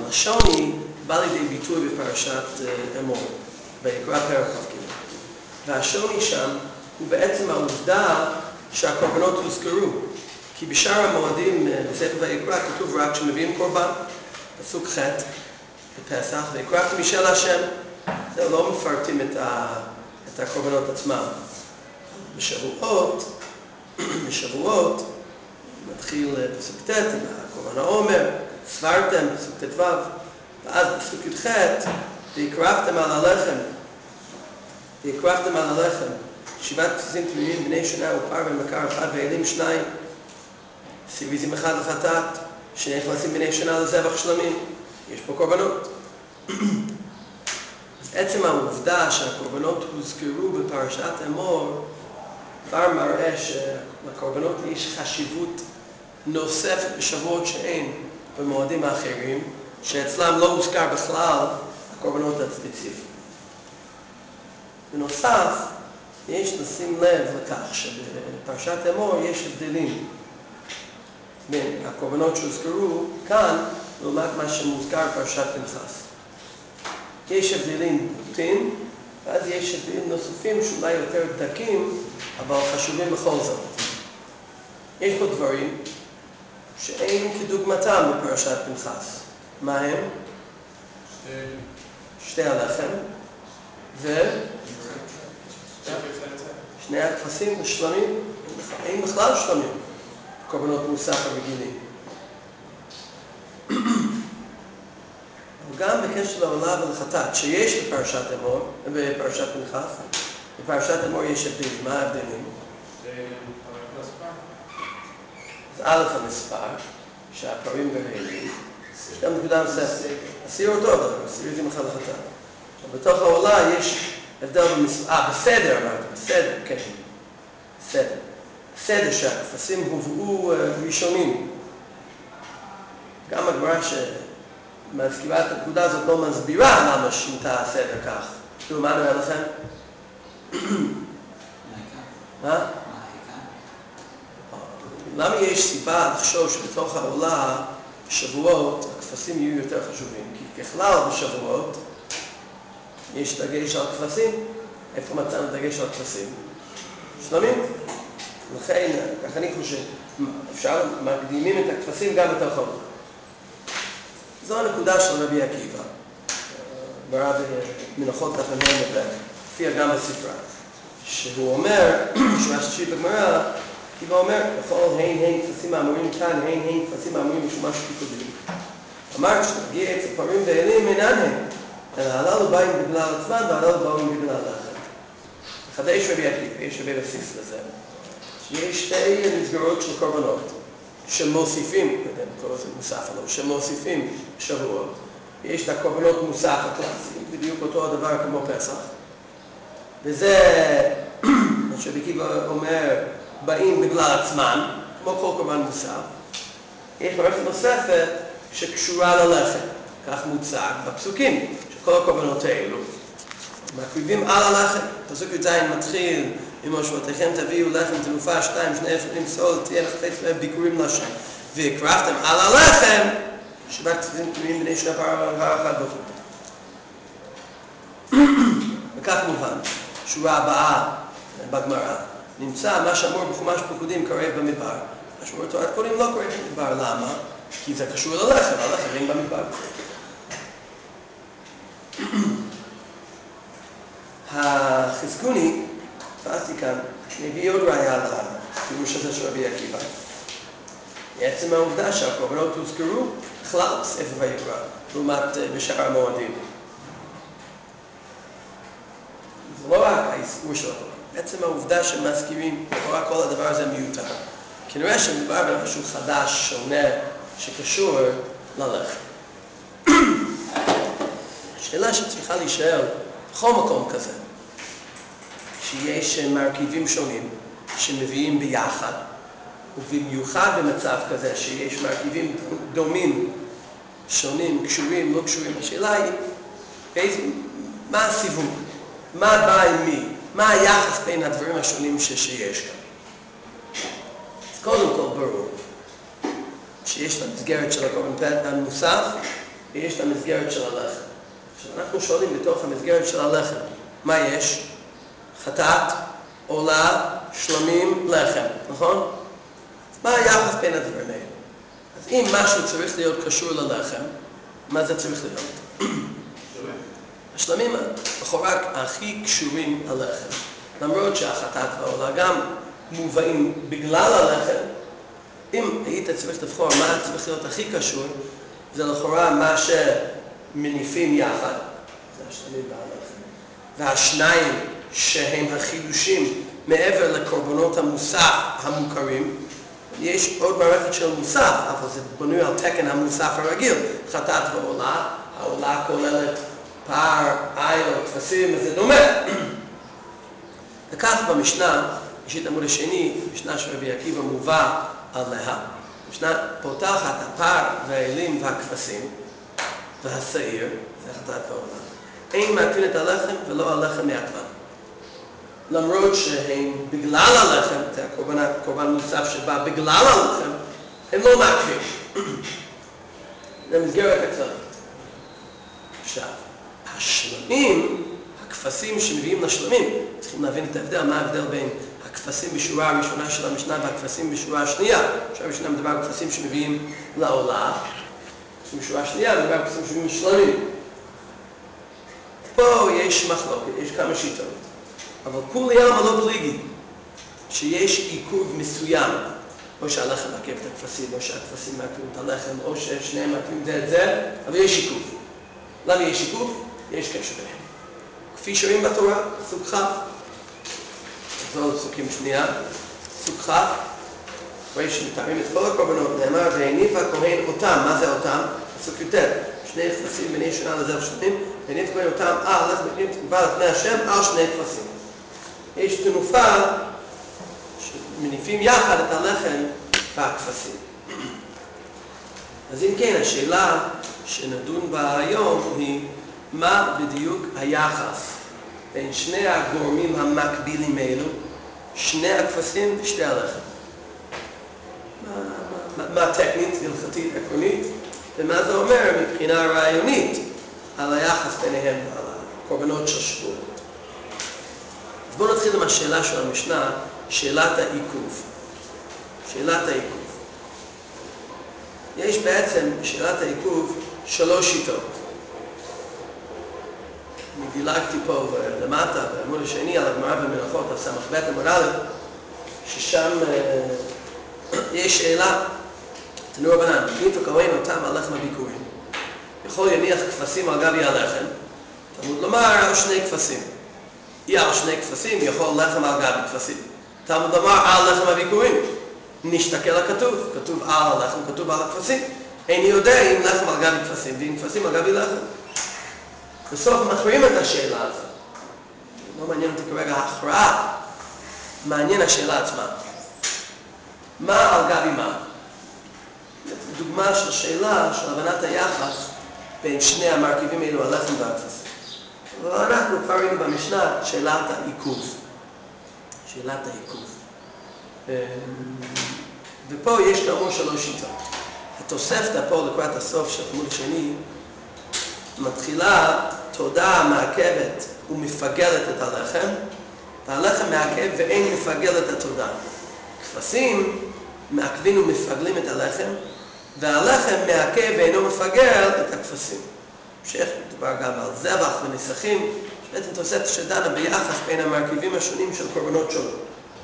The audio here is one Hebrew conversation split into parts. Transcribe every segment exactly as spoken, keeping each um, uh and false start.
השוני בא לידי ביטוי בפרשת אמור, ויקרא פרק כ"ג. והשוני שם הוא בעצם העובדה שהקורבנות הוזכרו. כי בשאר המועדים בספר ויקרא כתוב רק שמביאים קורבן, פסוק ח' בפסח, ויקרבתם אישה להשם. זה לא מפרטים את, ה, את הקורבנות עצמם. בשבועות, בשבועות, מתחיל פסוק ט' עם הקורבן העומר, סברתם, פסוק ט"ו, ואז פסוק י"ח, ויקרבתם על הלחם, ויקרבתם על הלחם, שבעת כבשים תמימים בני שנה ופר ומקר אחד ואלים שניים, סיריזים אחד לחטאת, שני כבשים בני שנה לזבח שלמים. יש פה קורבנות. אז עצם העובדה שהקורבנות הוזכרו בפרשת אמור כבר מראה שלקורבנות יש חשיבות נוספת בשבועות שאין במועדים האחרים, שאצלם לא הוזכר בכלל הקורבנות הספציפיים. בנוסף, יש לשים לב לכך שבפרשת אמור יש הבדלים בין הקורבנות שהוזכרו כאן לעומת מה שמוזכר בפרשת פנחס. יש הבדלים בוטים, ואז יש הבדלים נוספים שאולי יותר דקים, אבל חשובים בכל זאת. יש פה דברים שאין כדוגמתם בפרשת פנחס. מה הם? שתי, שתי הלחם, ו... שני הכבשים ושלמים. אין בכלל שלמים. קורבנות מוסף הרגילים. גם בקשר לעולה ולחטאת, שיש בפרשת אמור, בפרשת פנחס, בפרשת אמור יש הבדלים. מה ההבדלים? אז א' המספר, שהפרים והאלים, יש גם נקודה נוספת. הסיר אותו דבר, הסיר זה מחל לחטאת. בתוך העולה יש הבדל במספר, אה, בסדר אמרת, בסדר, כן. בסדר. בסדר שהכבשים הובאו ראשונים. גם הגמרא שמזכירה את הנקודה הזאת לא מסבירה למה שינתה הסדר כך. תראו, מה נראה לכם? מה? למה יש סיבה לחשוב שבתוך העולה שבועות הכבשים יהיו יותר חשובים? כי ככלל בשבועות יש דגש על כבשים. איפה מצאנו דגש על כבשים? שלמים. לכן, כך אני חושב, אפשר מקדימים את הכבשים גם בתוך העולה. זו הנקודה של רבי עקיבא. ברב מנחות דף מ"ה הופיע גם בספרה. שהוא אומר, שרש"י בגמרא, עקיבא אומר, בכל הן הן כבשים האמורים כאן, הן הן כבשים האמורים משום משהו פיקודי. אמר, כשתגיע אצל פרים ואלים אינן הן, אלא הללו באים בגלל עצמם והללו באים בגלל לחם. חדש רבי עקיבא, יש הרבה בסיס לזה. שיש שתי מסגרות של קורבנות שמוסיפים, קורא לזה מוסף עליו, שמוסיפים שבועות. יש את הקורבנות מוסף הקלאסיים, בדיוק אותו הדבר כמו פסח. וזה, מה שרבי עקיבא אומר, באים בגלל עצמם, כמו כל קורבן מוסף. יש מערכת נוספת שקשורה ללחם, כך מוצג בפסוקים, שכל הקורבנות האלו מקריבים על הלחם. פסוק י"ז מתחיל, אם משמעותיכם תביאו לחם תנופה שתיים, שני אפרים סול, תהיה לחפץ להם ביקורים לשם. והקרבתם על הלחם, שבעת כבשים תמימים בני שנה פר אחד וכו'. וכך מובן, שורה הבאה בגמרא, נמצא מה שאמור בחומש פקודים קרב במדבר. מה שאמור תורת קונים לא קרב במדבר. למה? כי זה קשור ללחם, הלחם אין במדבר. החזקוני, תפסתי כאן, מביא עוד ראיה לפירוש הזה של רבי עקיבא. בעצם העובדה שהקורבנות הוזכרו בכלל בספר ויקרא, לעומת בשאר המועדים. זה לא רק האזכור של הקורבנות, בעצם העובדה שמזכירים, לכאורה כל הדבר הזה מיותר. כנראה שמדובר במשהו חדש, שונה, שקשור ללחם. שאלה שצריכה להישאל בכל מקום כזה, שיש מרכיבים שונים שמביאים ביחד, ובמיוחד במצב כזה שיש מרכיבים דומים, שונים, קשורים, לא קשורים. השאלה היא, איזה, מה הסיווג? מה בא עם מי? מה היחס בין הדברים השונים שיש כאן? אז קודם כל ברור שיש את המסגרת של הקורבן מוסף, ויש את המסגרת של הלחם. כשאנחנו שואלים בתוך המסגרת של הלחם, מה יש? חטאת, עולה, שלמים, לחם, נכון? מה היחס בין הדברים האלה? אז אם משהו צריך להיות קשור ללחם, מה זה צריך להיות? השלמים לכאורה הכי קשורים ללחם. למרות שהחטאת והעולה גם מובאים בגלל הלחם, אם היית צריך לבחור מה צריך להיות הכי קשור, זה לכאורה מה שמניפים יחד, זה השלמים והלחם. והשניים שהם החידושים מעבר לקורבנות המוסף המוכרים, יש עוד מערכת של מוסף, אבל זה בנוי על תקן המוסף הרגיל, חטאת ועולה, העולה כוללת פער, איל, כבשים, וזה דומה. וכך במשנה, יש את עמוד השני, משנה של רבי עקיבא מובא עליה, משנה פותחת הפער והאלים והכבשים והשעיר, זה חטאת ועולה. אין מעקבין את הלחם ולא הלחם מעכבן. למרות שהם בגלל הלחם, זה הקורבן, הקורבן מוסף שבא בגלל הלחם, הם לא מעכבים. זה מסגרת הכללית. עכשיו, השלמים, הכבשים שמביאים לשלמים, צריכים להבין את ההבדל, מה ההבדל בין הכבשים בשורה הראשונה של המשנה והכבשים בשורה השנייה. בשורה הראשונה מדבר על כבשים שמביאים לעולה, בשורה השנייה מדבר על כבשים שמביאים לשלמים. פה יש מחלוקת, יש כמה שיטות. אבל כולי עלמא לא פליגי, שיש עיכוב מסוים, או שהלחם מעכב את הכבשים, או שהכבשים מעכבים את הלחם, או ששניהם מעכבים זה את זה, אבל יש עיכוב. למה יש עיכוב? יש קשר ביניהם. כפי שרואים בתורה, סוג כ', זו סוכים שנייה, סוג כ', אחרי שמתארים את כל הקורבנות, נאמר, והניף הכהן אותם, מה זה אותם? סוג יותר, שני כבשים בני שנה לזרח שלמים, והניף הכהן אותם, אה, הלך מפנים תגובה לפני השם, על שני כבשים. יש תנופה שמניפים יחד את הלחם והכבשים. אז אם כן, השאלה שנדון בה היום היא מה בדיוק היחס בין שני הגורמים המקבילים האלו, שני הכבשים ושתי הלחם. מה, מה, מה טכנית, הלכתית, עקרונית, ומה זה אומר מבחינה רעיונית על היחס ביניהם ועל הקורבנות של שבועות. אז בואו נתחיל עם השאלה של המשנה, שאלת העיכוב. שאלת העיכוב. יש בעצם בשאלת העיכוב שלוש שיטות. אני דילגתי פה למטה, בעמוד השני, על הגמרא במנחות, על סמך ב' עמוד א', ששם יש שאלה, תנו רבנן, הניף הכהן אותם על לחם הביקורים. יכול יניח כבשים על גבי הלחם, תלמוד לומר על שני כבשים. אי על שני כבשים יכול לחם על גבי כבשים. תלמוד לומר על לחם הביקורים. נשתכל לכתוב, כתוב על הלחם, כתוב על הכבשים. איני יודע אם לחם על גבי כבשים ואם כבשים על גבי לחם. בסוף מכריעים את השאלה הזאת. לא מעניין אותי כרגע ההכרעה, מעניין השאלה עצמה. מה על גבי מה? דוגמה של שאלה של הבנת היחס בין שני המרכיבים האלו, הלחם והכבשים. אבל אנחנו כבר ראינו במשנה שאלת העיכוב. שאלת העיכוב. ופה יש כאמור שלוש שיטות. התוספתא פה לקראת הסוף של העמוד השני מתחילה תודה מעכבת ומפגלת את הלחם, והלחם מעכב ואין מפגל את התודה. כבשים מעכבים ומפגלים את הלחם, והלחם מעכב ואינו מפגל את הכבשים. המשך מדובר גם על זבח ונסכים, שבעצם תוספתא שדנה ביחס בין המרכיבים השונים של קורבנות שונות.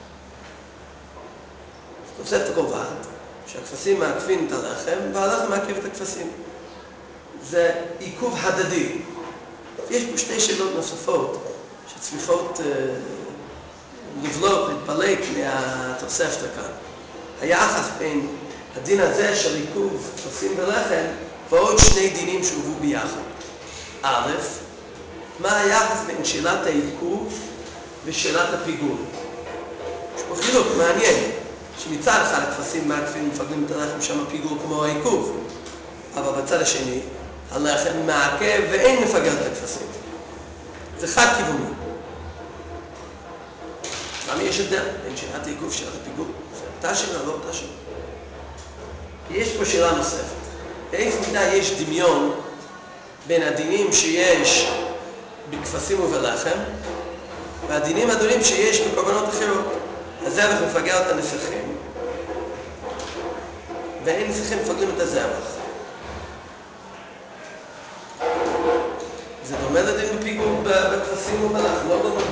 תוספתא קובעת שהכבשים מעכבים את הלחם והלחם מעכב את הכבשים. זה עיכוב הדדי. יש פה שתי שאלות נוספות שצריכות uh, לבלוט, להתפלק מהתוספתא כאן. היחס בין הדין הזה של עיכוב כבשים ולחם ועוד שני דינים שהובאו ביחד. א', מה היחס בין שאלת העיכוב ושאלת הפיגול? יש פה חילוק מעניין, שמצד אחד הכבשים מעכבים ומפגלים את הלחם שם הפיגול כמו העיכוב, אבל בצד השני הלחם מעכב ואין מפגל את הכבשים. זה חד כיווני. למה יש הבדל בין שאלת העיכוב ושאלת הפיגול? זה אותה שאלה, לא אותה שאלה. יש פה שאלה נוספת. באיזה מידה יש דמיון בין הדינים שיש בכבשים ובלחם, והדינים הגדולים שיש בקורבנות אחרות. הזבח מפגר את הנסכים, ואין נסכים מפגרים את הזבח. זה דומה לדין בפיגור בכבשים ובלחם, לא דומה.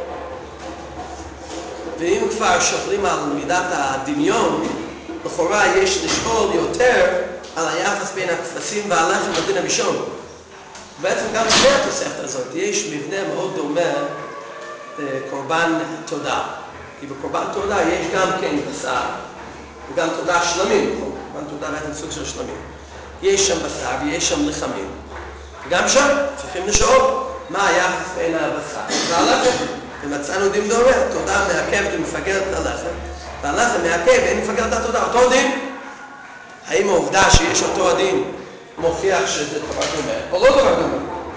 ואם כבר שוקלים על מידת הדמיון, לכאורה יש לשאול יותר על היחס בין הכבשים והלחם בדין הראשון. בעצם גם לפני התוספת הזאת יש מבנה מאוד דומה לקורבן תודה. כי בקורבן תודה יש גם כן בשר, וגם תודה שלמים. קורבן תודה בעצם סוג של שלמים. יש שם בשר ויש שם לחמים. וגם שם צריכים לשאול מה היחס בין הבשר והלחם. ומצאנו דין דומה, תודה מעכבת ומפגרת את הלחם, והלחם מעכב ואין מפגרת את התודה. אותו דין? האם העובדה שיש אותו הדין מוכיח שזה דבר דומה, או לא דבר דומה?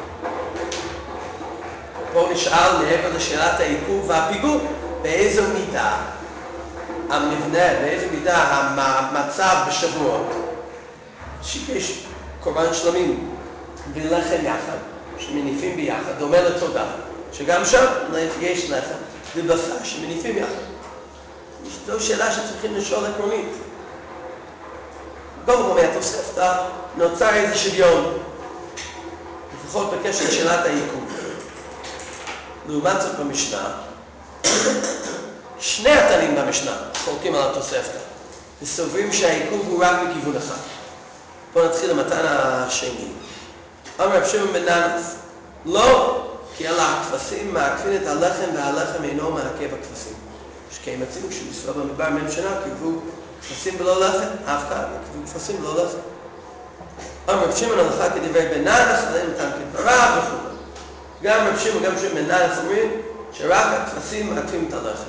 פה נשאל מעבר לשאלת העיכוב והפיגור, באיזו מידה המבנה, באיזו מידה המצב בשבועות, שיש קורבן שלמים ולחם יחד, שמניפים ביחד, דומה לתודה, שגם שם יש לחם ובשר שמניפים יחד. זו שאלה שצריכים לשאול עקרונית. בכל מקום מהתוספתא נוצר איזה שוויון, לפחות בקשר לשאלת העיכוב. לעומת זאת במשנה, שני התנים במשנה חולקים על התוספתא, וסוברים שהעיכוב הוא רק מכיוון אחד. בואו נתחיל למתן השני. אמר רב שמעון בן ננס, לא, כי על הכבשים מעכבים את הלחם והלחם אינו מעכב הכבשים. שכי מצינו כשמסוע במדבר מהם שנה, קרבו כבשים בלא לחם, אף כאן, קרבו כבשים בלא לחם. אמר רב שמעון הלכה כדברי בן ננס, עליהם אותם כדבריו וכו'. גם רב שמעון וגם רב שמעון בן ננס אומרים שרק הכבשים מעכבים את הלחם.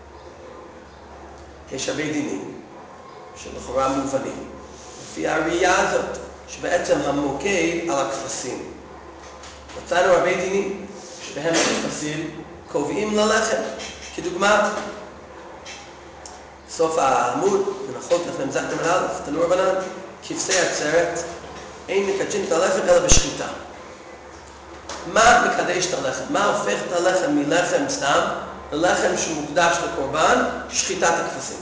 יש הרבה דינים שלכאורה מובנים. לפי הראייה הזאת, שבעצם המוקד על הכבשים. מצאנו הרבה דינים שבהם הכבשים קובעים ללחם. כדוגמה, סוף העמוד, בנחות לפני מזק נמל א', תנור בנן, כבשי עצרת, אין מקדשים את הלחם אלא בשחיטה. מה מקדש את הלחם? מה הופך את הלחם מלחם סתם ללחם שמוקדש לקורבן? שחיטת הכבשים.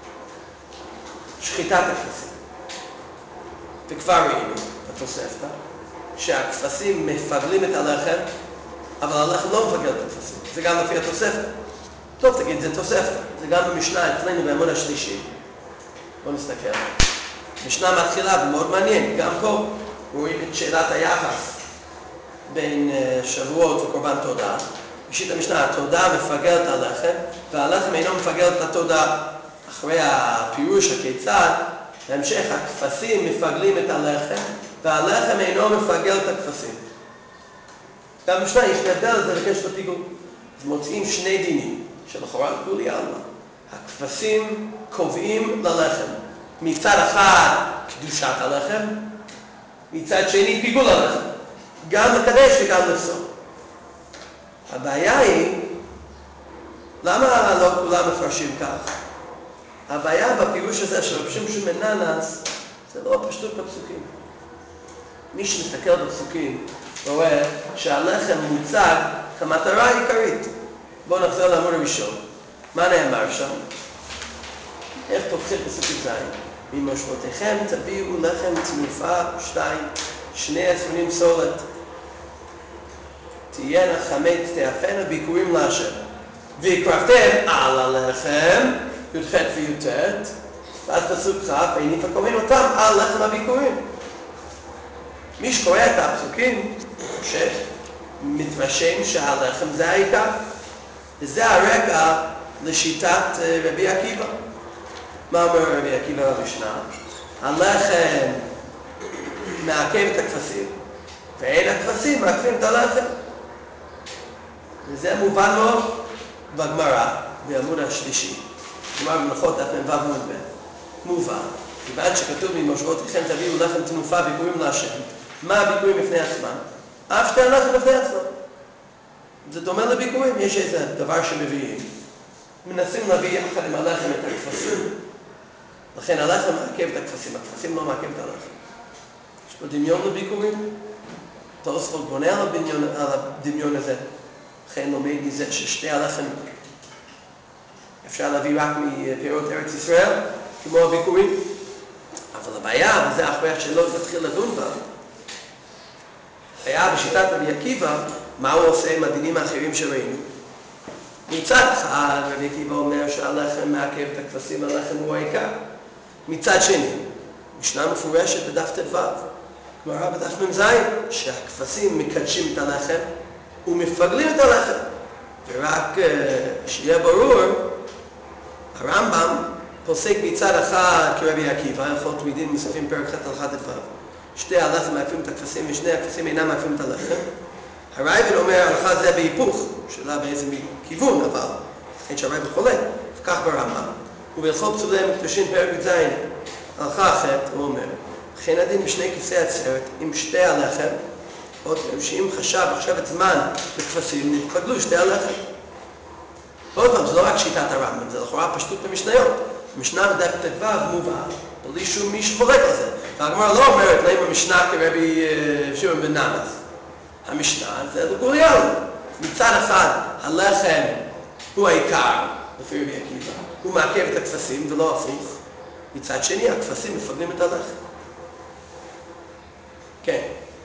שחיטת הכבשים. וכבר ראינו בתוספתא שהכבשים מפגלים את הלחם, אבל הלחם לא מפגל את הכבשים. זה גם לפי התוספתא. טוב, תגיד, זה תוספתא. זה גם במשנה אצלנו בעמוד השלישי. בואו נסתכל. משנה מתחילה, ומאוד מעניין. גם פה רואים את שאלת היחס בין שבועות וקורבן תודה. בשיטת המשנה, התודה מפגל את הלחם, והלחם אינו מפגל את התודה. אחרי הפירוש הכיצד, בהמשך הכבשים מפגלים את הלחם, והלחם אינו מפגל את הכבשים. גם במשנה יש להבדל על זה בקשר לפיגול. אז מוצאים שני דינים, שלכאורה כולי עלמא. הכבשים קובעים ללחם. מצד אחד קדושת הלחם, מצד שני פיגול הלחם. גם לקדש וגם לפסול. הבעיה היא, למה לא כולם מפרשים כך? הבעיה בפירוש הזה של רב שמשון בן ננס, זה לא פשטות בפסוקים. מי שמסתכל בפסוקים רואה שהלחם מוצג כמטרה העיקרית. בואו נחזור לעמוד הראשון. מה נאמר שם? איך פותחים פסוקים זין? ממושבותיכם תביאו לחם תנופה שתיים, שני עשרונים סולת. תהיינה חמץ תאפנה ביקורים להשם. והקרבתם על הלחם, י"ח וי"ט, ואז פסוק כ', והניף הכהן אותם על לחם הביקורים. מי שקורא את הפסוקים, חושב, מתרשם שהלחם זה העיקר. וזה הרקע לשיטת רבי עקיבא. מה אומר רבי עקיבא במשנה? הלחם מעכב את הכבשים, ואין הכבשים מעכבים את הלחם. וזה מובן מאוד בגמרא, בעמוד השלישי. גמרא במלאכות דף מ"ו עמוד ב'. מובן. כיוון שכתוב ממושבותיכם תביאו לחם תנופה ביקורים להשם. מה הביקורים בפני עצמם? אף שתי הלחם בפני עצמם. זה דומה לביקורים, יש איזה דבר שמביאים. מנסים להביא יחד עם הלחם את הכבשים. לכן הלחם מעכב את הכבשים, הכבשים לא מעכב את הלחם. יש פה דמיון לביקורים. תוספות בונה על הדמיון, על הדמיון הזה. לכן לומד מזה ששתי הלחם אפשר להביא רק מפירות ארץ ישראל, כמו הביקורים. אבל הבעיה, וזה אחרי שלא תתחיל לדון בה, היה בשיטת רבי עקיבא, מה הוא עושה עם הדינים האחרים שראינו. מצד אחד, רבי עקיבא אומר שהלחם מעכב את הכבשים, הלחם הוא העיקר. מצד שני, משנה מפורשת בדף ט"ו, גמרא בדף מ"ז, שהכבשים מקדשים את הלחם ומפגלים את הלחם. ורק שיהיה ברור, הרמב"ם פוסק מצד אחד כרבי עקיבא, הלכות תמידים מוספים פרק ח' הלכה ט"ו. שתי הלחם מעכבים את הכבשים ושני הכבשים אינם מעכבים את הלחם. הרייבד אומר הלכה זה בהיפוך, שאלה באיזה כיוון, אבל אין שהרייבד חולק, וכך ברמב"ם. ובהלכות פסולי מקדושים פרק י"ז הלכה ח' הוא אומר, וכן הדין בשני כבשי עצרת עם שתי הלחם, עוד שאם חשב עכשיו את זמן לכבשים, נתפגלו שתי הלחם. עוד פעם, זה לא רק שיטת הרמב"ם, זה לכאורה פשטות במשניות. המשנה בדף ט"ו מובא, בלי שום מי שחולק על זה. והגמרא לא אומרת להם המשנה כרבי שמעון בן נמס. המשנה זה לגוליאלו. מצד אחד, הלחם הוא העיקר, לפי רבי עקיבא. הוא מעכב את הכבשים ולא הפוך. מצד שני, הכבשים מפגלים את הלחם. כן.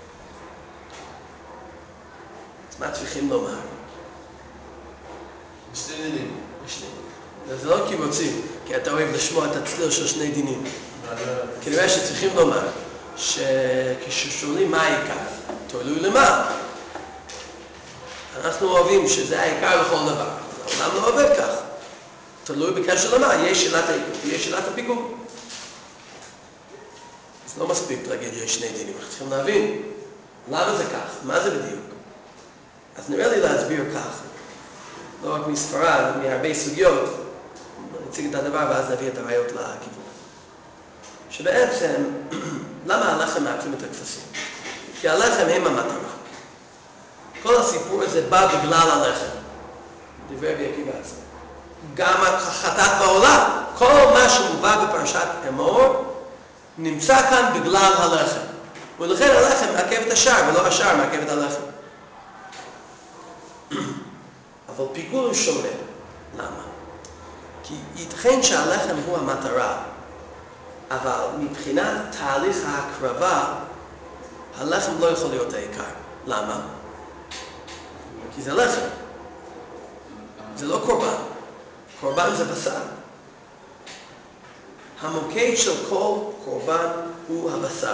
אז מה צריכים לומר? שני דינים. שני. זה לא קיבוצים, כי אתה אוהב לשמוע את הצליל של שני דינים. כנראה שצריכים לומר שכששואלים מה העיקר, תלוי למה. אנחנו אוהבים שזה העיקר לכל דבר. העולם לא עובד כך. תלוי בקשר למה, יש שאלת העיקר, יש שאלת הפיגור. אז לא מספיק להגיד יש שני דינים, אנחנו צריכים להבין למה זה כך, מה זה בדיוק. אז נראה לי להסביר כך, לא רק מספרד, מהרבה סוגיות, נציג את הדבר ואז נביא את הראיות לכיוון. שבעצם, למה הלחם מעכבים את הכבשים? כי הלחם הם המטרה. כל הסיפור הזה בא בגלל הלחם. דברי רבי עקיבא עצמו. גם החטאת בעולם, כל מה שמובא בפרשת אמור, נמצא כאן בגלל הלחם. ולכן הלחם מעכב את השאר, ולא השאר מעכב את הלחם. אבל פיגור שונה. למה? כי ייתכן שהלחם הוא המטרה, אבל מבחינת תהליך ההקרבה, הלחם לא יכול להיות העיקר. למה? כי זה לחם. זה לא קורבן. קורבן זה בשר. המוקד של כל קורבן הוא הבשר.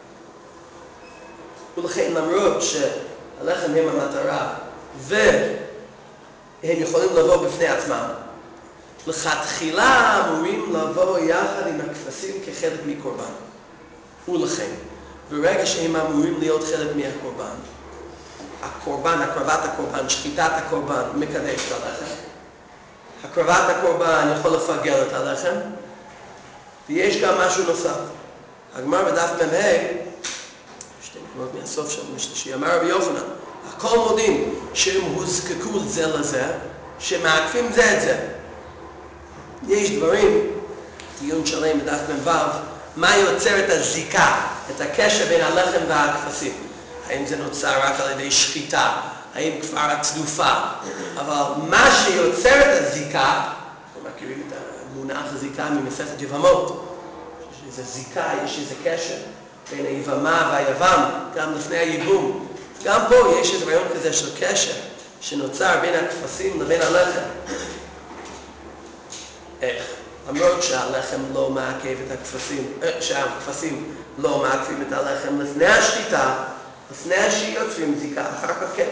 ולכן למרות שהלחם הם המטרה והם יכולים לבוא בפני עצמם, לכתחילה אמורים לבוא יחד עם הכבשים כחלק מקורבן. ולכן, ברגע שהם אמורים להיות חלק מהקורבן, הקורבן, הקרבת הקורבן, שחיטת הקורבן מקדש את הלחם. הקרבת הקורבן יכול לפגל את הלחם. ויש גם משהו נוסף. הגמרא בדף מ"ה, שתי מקומות מהסוף שם, משלישי, אמר רבי יוחנן, הכל מודים שהם הוזקקו זה לזה, שמעקפים זה את זה. יש דברים, דיון שלם בדף מ"ו, מה יוצר את הזיקה, את הקשר בין הלחם והכבשים. האם זה נוצר רק על ידי שחיטה, האם כבר הצדופה, אבל מה שיוצר את הזיקה, אנחנו מכירים את המונח הזיקה ממסכת יבמות, יש איזו זיקה, יש איזה קשר בין היבמה והיבם, גם לפני היבום. גם פה יש איזה רעיון כזה של קשר שנוצר בין הכבשים לבין הלחם. איך? למרות שהלחם לא מעכב את הכבשים, שהכבשים לא מעכבים את הלחם לפני השחיטה, לפני שיוצרים זיקה, אחר כך כן.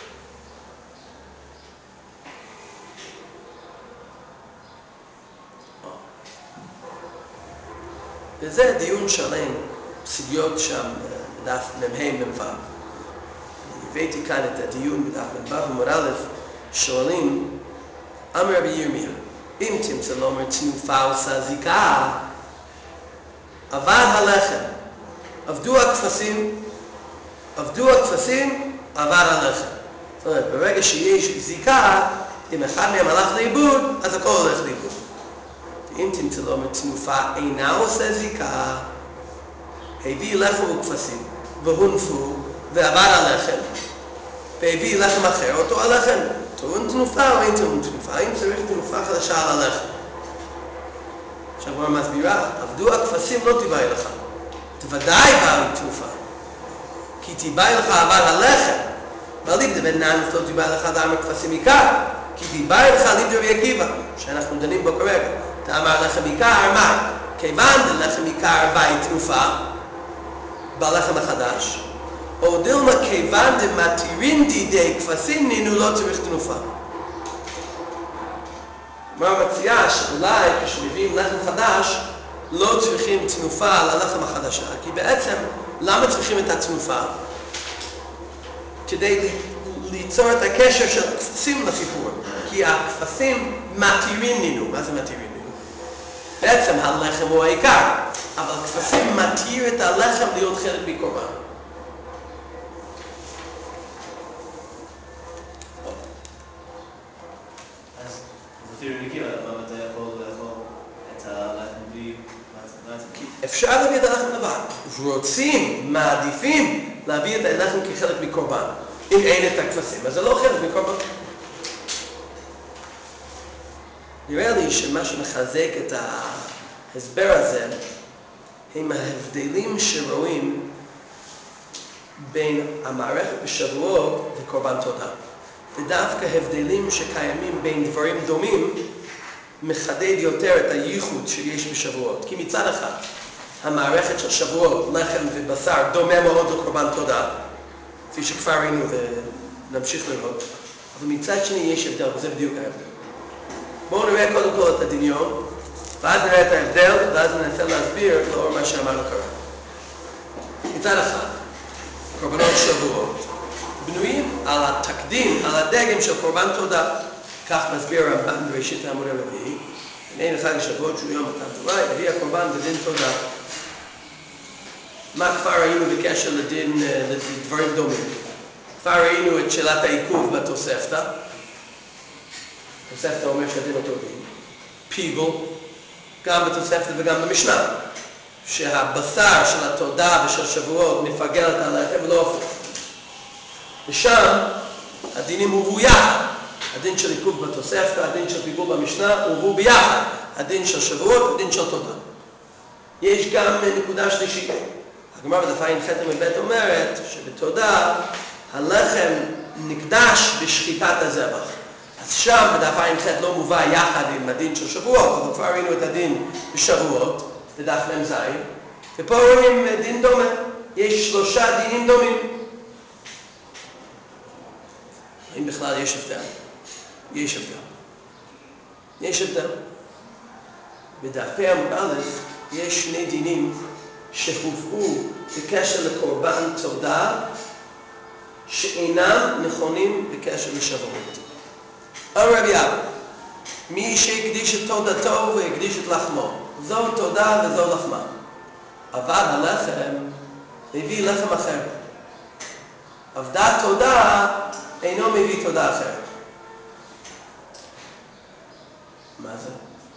וזה דיון שלם, סוגיות שם בדף מ"ה מ"ו. הבאתי כאן את הדיון בדף מ"ו עמוד א', שואלים, אמר רבי ירמיה, אם תמצא לומר תנופה עושה זיקה, עבד הלחם, עבדו הכבשים, עבדו הכבשים, עבד הלחם. זאת אומרת, ברגע שיש זיקה, אם אחד מהם הלך לאיבוד, אז הכל הולך לאיבוד. אם תמצא לומר תנופה אינה עושה זיקה, הביא לחם וכבשים, והונפו, ועבד הלחם, והביא לחם אחר, אותו הלחם, טעון תנופה או אין טעון תנופה? האם צריך תנופה חדשה על הלחם? עכשיו כבר מסבירה, עבדו הכבשים לא תיבאי לך, תוודאי באו תנופה, כי תיבאי לך עבד הלחם, וליבדה בן נאנס לא תיבאי לך דאמר הכבשים עיקר, כי תיבאי לך ליבדה רבי עקיבא, שאנחנו דנים בו כרגע, דאמר לחם עיקר, מה? כיוון דלחם עיקר באי תנופה, בלחם החדש, או דילמה כיוון דמתירין דידי כבשים נינו לא צריך תנופה. מה מציעה שאולי כשמביאים לחם חדש לא צריכים תנופה על הלחם החדשה, כי בעצם למה צריכים את התנופה? כדי ליצור את הקשר של הכבשים לסיפור, כי הכבשים מתירים נינו. מה זה מתירים נינו? בעצם הלחם הוא העיקר, אבל הכבשים מתיר את הלחם להיות חלק מקורבן. אפשר להביא את הלחם לבד, רוצים, מעדיפים להביא את הלחם כחלק מקורבן. אם אין את הכבשים, אז זה לא חלק מקורבן. נראה לי שמה שמחזק את ההסבר הזה הם ההבדלים שרואים בין המערכת בשבועות וקורבן תודה. ודווקא הבדלים שקיימים בין דברים דומים מחדד יותר את הייחוד שיש בשבועות. כי מצד אחד, המערכת של שבועות, לחם ובשר, דומה מאוד לקורבן תודה, כפי שכבר ראינו ונמשיך לראות. אבל מצד שני יש הבדל, וזה בדיוק ההבדל. בואו נראה קודם כל את הדמיון, ואז נראה את ההבדל, ואז ננסה להסביר לאור מה שאמרנו כרגע. מצד אחד, קורבנות שבועות בנויים על התקדים, על הדגם של קורבן תודה. כך מסביר הרמב"ם בראשית העמוד הרביעי. הנה חג השבועות שהוא יום מתן תורה, הביא הקורבן בדין תודה. מה כבר ראינו בקשר לדין, לדברים דומים? כבר ראינו את שאלת העיכוב בתוספתא. התוספתא אומר שהדין אותו דין. פיגול, גם בתוספתא וגם במשנה. שהבשר של התודה ושל שבועות מפגל את הלחם ולא הפוך. ושם הדינים הובאו יחד. הדין של עיכוב בתוספתא, הדין של פיגול במשנה, הובאו ביחד. הדין של שבועות, הדין של תודה. יש גם נקודה שלישית. הגמרא בדף ע"ח מבית אומרת שבתודה הלחם נקדש בשחיטת הזבח. אז שם בדף ע"ח לא מובא יחד עם הדין של שבועות, אבל כבר ראינו את הדין בשבועות, בדף מ"ז, ופה רואים דין דומה. יש שלושה דינים דומים. האם בכלל יש הבדל? יש הבדל. יש הבדל. בדפי עמוד א' יש שני דינים שהובאו בקשר לקורבן תודה שאינם נכונים בקשר לשבועות. אמר רבי אבא, מי שהקדיש את תודתו והקדיש את לחמו, זו תודה וזו לחמה. עבד הלחם מביא לחם אחר. עבדה תודה אינו מביא תודה אחרת. מה זה?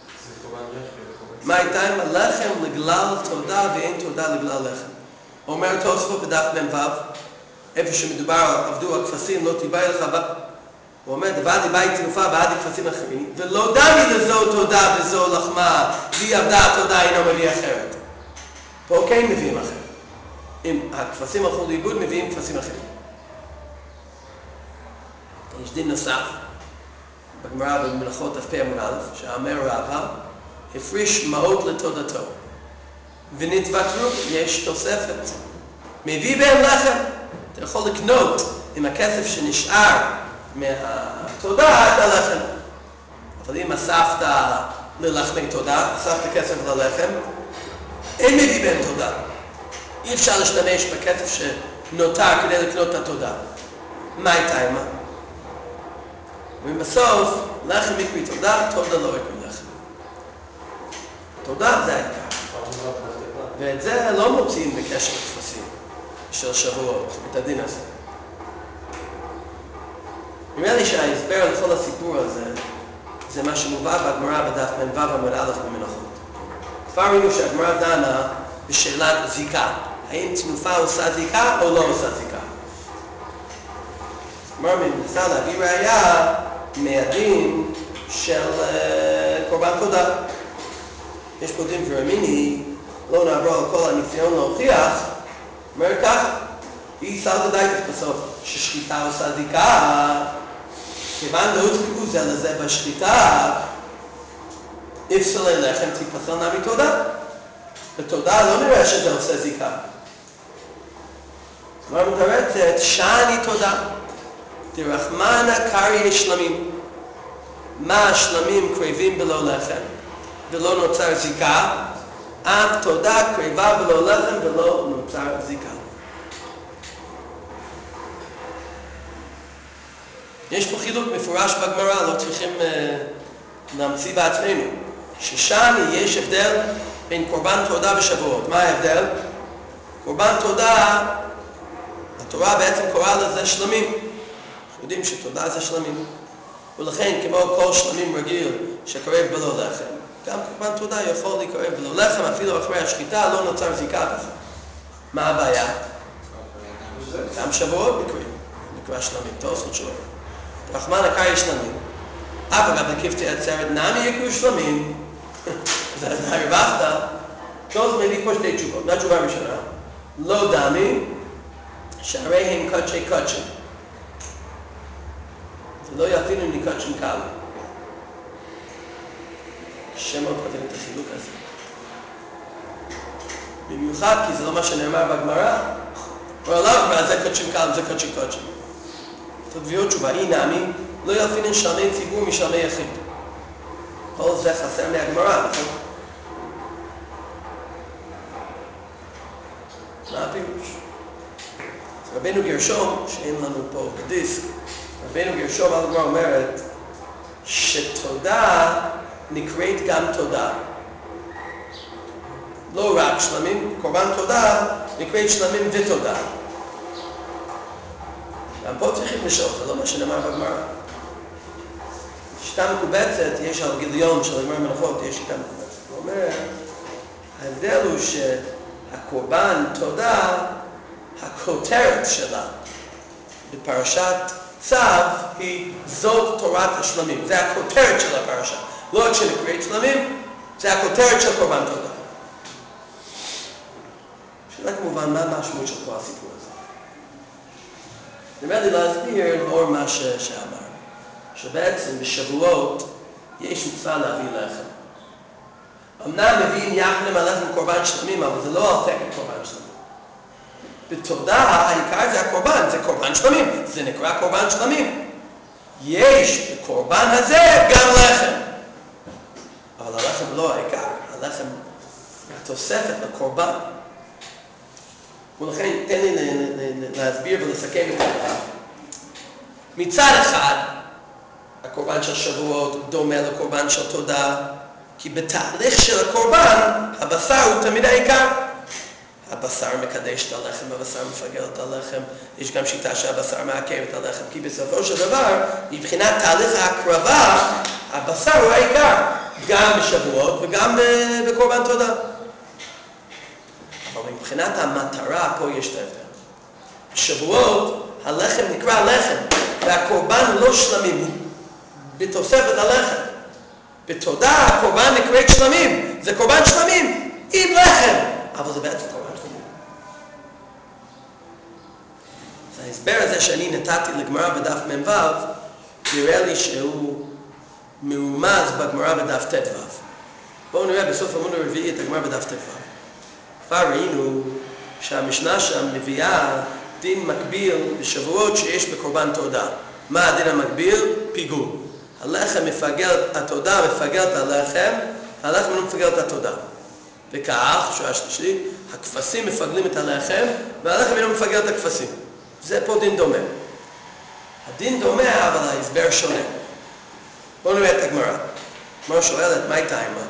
מה הייתה עם הלחם לגלל תודה ואין תודה לגלל לחם? אומר תוספות בדף מ"ו, איפה שמדובר על עבדו הכבשים לא תיבאי לך, הוא אומר דבר דיבאי תנופה ועד כבשים אחרים, ולא דמי לזו תודה וזו לחמה, והיא עבדה תודה אינו מביא אחרת. פה כן מביאים אחרת. אם הכבשים הלכו לאיבוד מביאים כבשים אחרים. יש דין נוסף, בגמרא במלאכות דף פ עמוד א', שאומר רבא, הפריש מעות לתודתו, ונתוותרו, יש תוספת. מביא בהם לחם, אתה יכול לקנות עם הכסף שנשאר מהתודה את הלחם. אבל אם אספת ללחמי תודה, אספת כסף ללחם, אין מביא בהם תודה. אי אפשר להשתמש בכסף שנותר כדי לקנות את התודה. מה הייתה אימה? ובסוף, לחם יקרי תודה, תודה לא יקרי לחם. תודה זה העיקר. ואת זה לא מוצאים בקשר לכבשים של שבועות, את הדין הזה. נראה לי שההסבר לכל הסיפור הזה זה מה שמובא בגמרא בדף מ"ו עמוד א' במנחות. כבר ראינו שהגמרא דנה בשאלת זיקה. האם תנופה עושה זיקה או לא עושה זיקה? כלומר, מנסה להביא ראייה מהדין של קורבן תודה. יש פה דין ורמיני, לא נעבור על כל הניסיון להוכיח, אומר ככה, היא סלדה דייטת בסוף, ששחיטה עושה זיקה, כיוון דהוזקו זה לזה בשחיטה, אפסלי לחם תיפסל נמי תודה. בתודה לא נראה שזה עושה זיקה. כלומר מתרצת, שאני תודה. דרחמנה קרעי שלמים. מה השלמים קרבים בלא לחם, ולא נוצר זיקה, אף תודה קרבה בלא לחם ולא נוצר זיקה. יש פה חילוק מפורש בגמרא, לא צריכים uh, להמציא בעצמנו. ששם יש הבדל בין קורבן תודה ושבועות. מה ההבדל? קורבן תודה, התורה בעצם קוראה לזה שלמים. אנחנו יודעים שתודה זה שלמים. ולכן כמו כל שלמים רגיל שקרב בלא לחם, גם קורבן תודה יכול להיקרב בלא לחם, אפילו אחרי השחיטה לא נוצר זיקה בזה. מה הבעיה? גם שבועות נקראים, נקרא שלמים, תוספות שלו. רחמן הקרעי שלמים. אף אגב לכפתי עצרת נמי יקרו שלמים, אז הרווחת, תוס מביא פה שתי תשובות. מה התשובה הראשונה? לא דמי, שהרי הם קודשי קודשים. זה לא יפינו אם נקודשים קל. שם מאוד כותב את החילוק הזה. במיוחד כי זה לא מה שנאמר בגמרא. הוא אומר, זה קודשים קל, זה קודשי קודשים. תביאו תשובה, אי נמי, לא יפינן שלמי ציבור משלמי יחיד. כל זה חסר מהגמרא, נכון? מה הפירוש? רבינו גרשום, שאין לנו פה בדיסק, רבינו גרשום על הגמרא אומרת שתודה נקראת גם תודה. לא רק שלמים, קורבן תודה נקראת שלמים ותודה. גם פה צריכים לשאול, זה לא מה שנאמר בגמרא. שיטה מקובצת, יש על גיליון של הגמרא מנחות, יש שיטה מקובצת. הוא אומר, ההבדל הוא שהקורבן תודה, הכותרת שלה בפרשת צו היא זאת תורת השלמים. זה הכותרת של הפרשה. לא רק שנקראת שלמים, זה הכותרת של קורבן תודה. שאלה כמובן, מה המשמעות של כל הסיפור הזה? נראה לי להסביר לאור מה שאמר. שבעצם בשבועות יש מצווה להביא לחם. אמנם מביאים יחד מהלחם קורבן שלמים, אבל זה לא על תקן קורבן שלמים. בתודה העיקר זה הקורבן, זה קורבן שלמים, זה נקרא קורבן שלמים. יש בקורבן הזה גם לחם. אבל הלחם לא העיקר, הלחם התוספת לקורבן. ולכן תן לי להסביר ולסכם את הדבר. מצד אחד, הקורבן של שבועות דומה לקורבן של תודה, כי בתהליך של הקורבן, הבשר הוא תמיד העיקר. הבשר מקדש את הלחם, הבשר מפגר את הלחם. יש גם שיטה שהבשר מעכב את הלחם, כי בסופו של דבר, מבחינת תהליך ההקרבה, הבשר הוא העיקר, גם בשבועות וגם בקורבן תודה. אבל מבחינת המטרה, פה יש את ההבדל. בשבועות, הלחם נקרא לחם, והקורבן לא שלמים, בתוספת הלחם. בתודה, הקורבן נקראת שלמים. זה קורבן שלמים עם לחם. אבל זה בעצם קורבן שלמים. אז ההסבר הזה שאני נתתי לגמרא בדף מ"ו, נראה לי שהוא מרומז בגמרא בדף ט"ו. בואו נראה בסוף עמוד הרביעי את הגמרא בדף ט"ו. כבר ראינו שהמשנה שם מביאה דין מקביל בשבועות שיש בקורבן תודה. מה הדין המקביל? פיגול. הלחם מפגר, התודה מפגר את הלחם, הלחם לא מפגר את התודה. וכך, שעה שלישית, הכבשים מפגלים את הלחם, והלחם לא מפגר את הכבשים. זה פה דין דומה. הדין דומה, אבל ההסבר שונה. בואו נראה את הגמרא. הגמרא שואלת, מה הייתה אימה?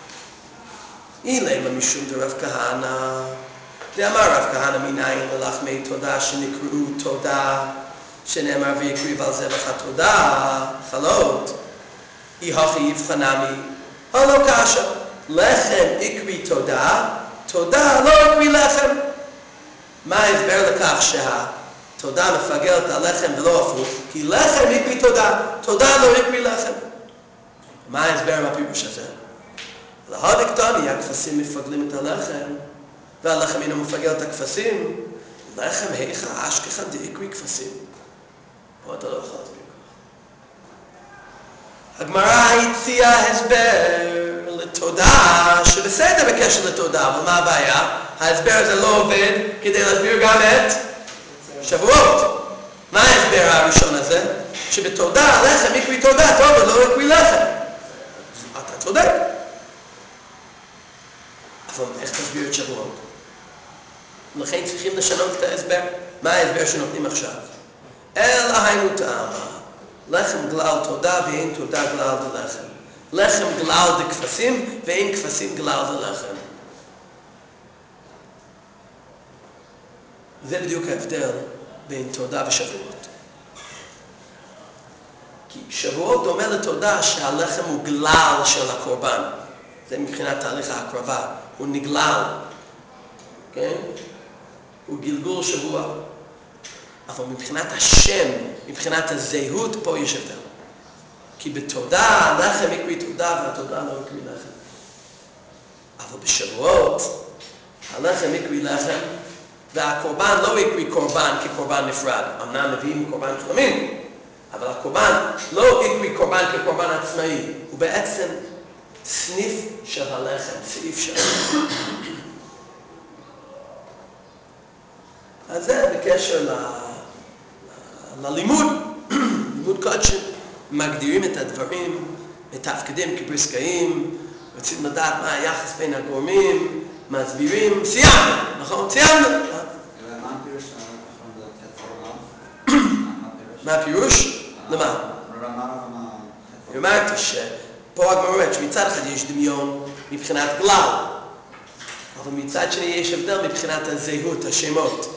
אילמה משום דרב כהנא, דאמר רב כהנא מניין ללחמי תודה שנקראו תודה, שנאמר ויקריב על זבח התודה, חלות, אי הכי יבחנמי, הלא קשה, לחם יקרי תודה, תודה לא יקרי לחם. מה ההסבר לכך תודה מפגרת על לחם ולא הפוך, כי לחם יקבי תודה, תודה לא יקבי לחם. מה ההסבר מהפירוש הזה? להדקטני, הכבשים מפגלים את הלחם, והלחם אינו מפגר את הכבשים, לחם היכה אשכחן דיקרי כבשים. פה אתה לא יכול להסביר ככה. הגמרא הציעה הסבר לתודה שבסדר בקשר לתודה, אבל מה הבעיה? ההסבר הזה לא עובד כדי להסביר גם את שבועות. מה ההסבר הראשון הזה? שבתודה לחם יקרי תודה, טוב ולא יקרי לחם. אתה צודק. אבל איך תסביר את שבועות? לכן צריכים לשנות את ההסבר. מה ההסבר שנותנים עכשיו? אלא היינו טעמה, לחם גלל תודה ואין תודה גלל דלחם. לחם גלל דכבשים ואין כבשים גלל דלחם. זה בדיוק ההבדל בין תודה ושבועות. כי שבועות דומה לתודה שהלחם הוא גלל של הקורבן. זה מבחינת תהליך ההקרבה. הוא נגלל. כן? הוא גלגול שבוע. אבל מבחינת השם, מבחינת הזהות, פה יש הבדל. כי בתודה, הלחם יקרי תודה והתודה לא יקרי לחם. אבל בשבועות, הלחם יקרי לחם, והקורבן לא יקרי קורבן כקורבן נפרד. אמנם מביאים קורבן שלמים, אבל הקורבן לא יקרי קורבן כקורבן עצמאי. הוא בעצם סניף של הלחם, סעיף של הלחם. אז זה בקשר ל... ללימוד, לימוד קודש, מגדירים את הדברים, מתפקדים כפרסקאים, רוצים לדעת מה היחס בין הגורמים, מסבירים, סיימנו, נכון? סיימנו. מה הפירוש של מה הפירוש? למה? אמרתי שפה הגמרא אומרת שמצד אחד יש דמיון מבחינת גלל, אבל מצד שני יש הבדל מבחינת הזהות, השמות.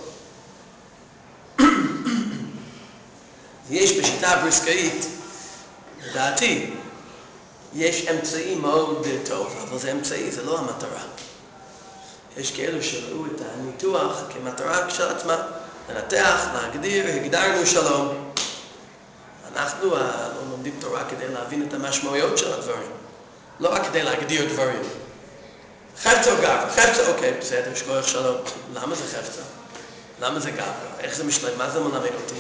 יש בשיטה הבריסקאית, לדעתי, יש אמצעי מאוד טוב, אבל זה אמצעי, זה לא המטרה. יש כאלו שראו את הניתוח כמטרה כשלעצמה, לנתח, להגדיר, הגדרנו שלום. אנחנו לא לומדים תורה כדי להבין את המשמעויות של הדברים, לא רק כדי להגדיר דברים. חפצה או גברה? חפצה, אוקיי, בסדר, שכוח שלום. למה זה חפצה? למה זה גברה? איך זה משלם? מה זה מלמד אותי?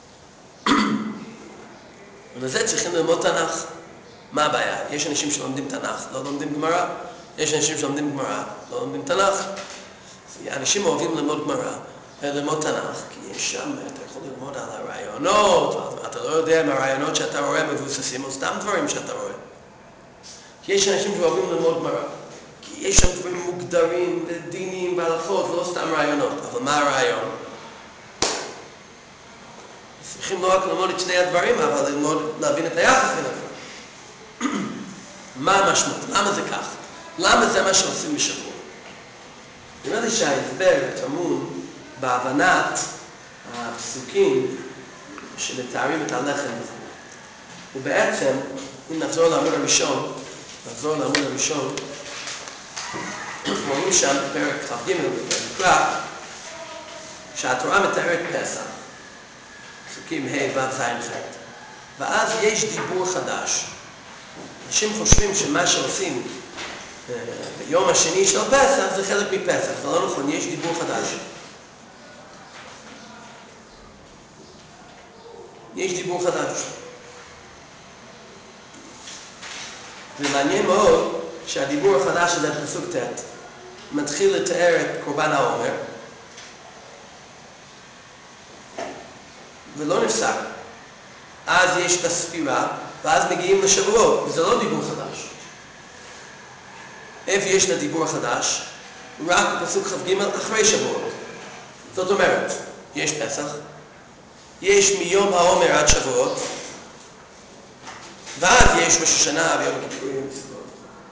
ולזה צריכים ללמוד תנ"ך. מה הבעיה? יש אנשים שלומדים תנ"ך, לא לומדים גמרא. יש אנשים שלומדים גמרא, לא לומדים תנ"ך. אנשים אוהבים ללמוד גמרא, ללמוד תנ"ך, כי יש שם, אתה יכול ללמוד על הרעיונות, אתה לא יודע אם הרעיונות שאתה רואה מבוססים או סתם דברים שאתה רואה. כי יש אנשים שאוהבים ללמוד גמרא, כי יש שם דברים מוגדרים ודינים והלכות, לא סתם רעיונות. אבל מה הרעיון? צריכים לא רק ללמוד את שני הדברים, אבל ללמוד, להבין את היחס בין הדברים. מה המשמעות? למה זה כך? למה זה מה שעושים בשבוע? נראה לי שההסבר טמון בהבנת הפסוקים שמתארים את הלחם הזה. ובעצם, אם נחזור לעמוד הראשון, נחזור לעמוד הראשון, רואים שם בפרק כ"ג בפרק שהתורה מתארת פסח. פסוקים ה' ו' ז' ח'. ואז יש דיבור חדש. אנשים חושבים שמה שעושים ביום השני של פסח זה חלק מפסח. זה לא נכון, יש דיבור חדש. יש דיבור חדש. ומעניין מאוד שהדיבור החדש הזה בפסוק ט' מתחיל לתאר את קורבן העומר ולא נפסק. אז יש את הספירה ואז מגיעים לשבועות, וזה לא דיבור חדש. איפה יש את הדיבור החדש? רק בפסוק כ"ג אחרי שבועות. זאת אומרת, יש פסח, יש מיום העומר עד שבועות, ואז יש ראש השנה ויום הכיפורים בסביבות.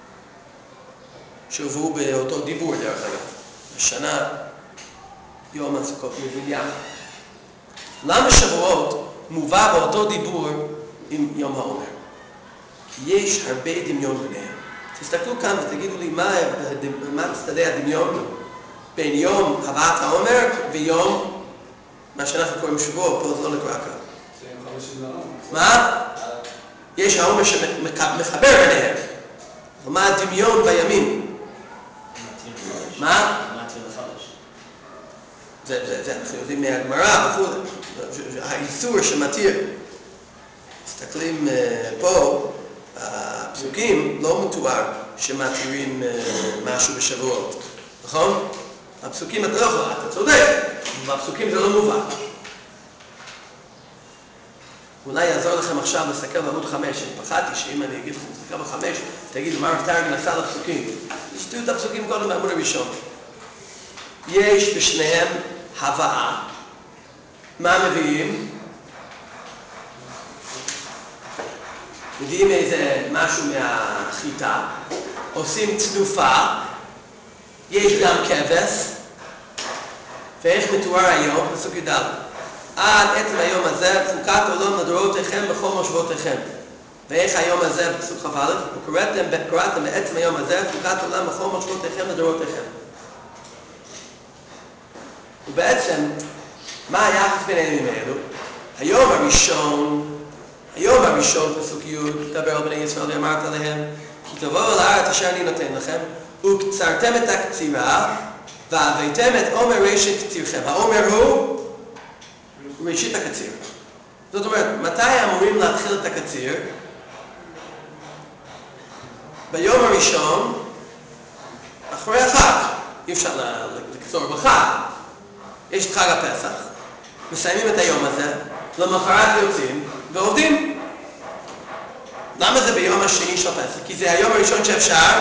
שהובאו באותו דיבור דרך אגב. השנה, יום הסוכות מוביל יחד. למה שבועות מובא באותו דיבור עם יום העומר? כי יש הרבה דמיון ביניהם. תסתכלו כאן ותגידו לי מה, מה צדדי הדמיון בין יום הבאת העומר ויום מה שאנחנו קוראים שבוע, פה זה לא נקרא כאן. מה? יש העומר שמחבר ביניהם. ומה הדמיון בימים? מה? זה, זה, זה, אנחנו יודעים מהגמרא וכו'. האיסור שמתיר. מסתכלים פה, הפסוקים לא מתואר שמתירים משהו בשבועות. נכון? הפסוקים אתה לא יכול, אתה צודק, והפסוקים זה לא מובן. אולי יעזור לכם עכשיו לסתכל בעמוד חמש, אני פחדתי שאם אני אגיד לכם לסתכל בחמש, תגידו מה הרב טרגין עשה לפסוקים. תשתו את הפסוקים קודם בעמוד הראשון. יש בשניהם הבאה. מה מביאים? מביאים איזה משהו מהחיטה, עושים תנופה, יש גם כבש, ואיך מתואר היום? פסוק י"ד. עד עצם היום הזה, חוקת עולם לדורותיכם בכל מושבותיכם. ואיך היום הזה, בפסוק כ"א, וקראתם, קראתם בעצם היום הזה, חוקת עולם בכל מושבותיכם לדורותיכם. ובעצם, מה היחס בין העניינים האלו? היום הראשון, היום הראשון, פסוק י', דבר על בני ישראל ואמרת עליהם, כי תבואו אל הארץ אשר אני נותן לכם, וקצרתם את הקצירה, והבאתם את עומר ראשית קצירכם. העומר הוא ראשית הקציר. זאת אומרת, מתי אמורים להתחיל את הקציר? ביום הראשון, אחרי החג. אי אפשר לקצור בחג. יש את חג הפסח, מסיימים את היום הזה, למחרת יוצאים ועובדים. למה זה ביום השני של פסח? כי זה היום הראשון שאפשר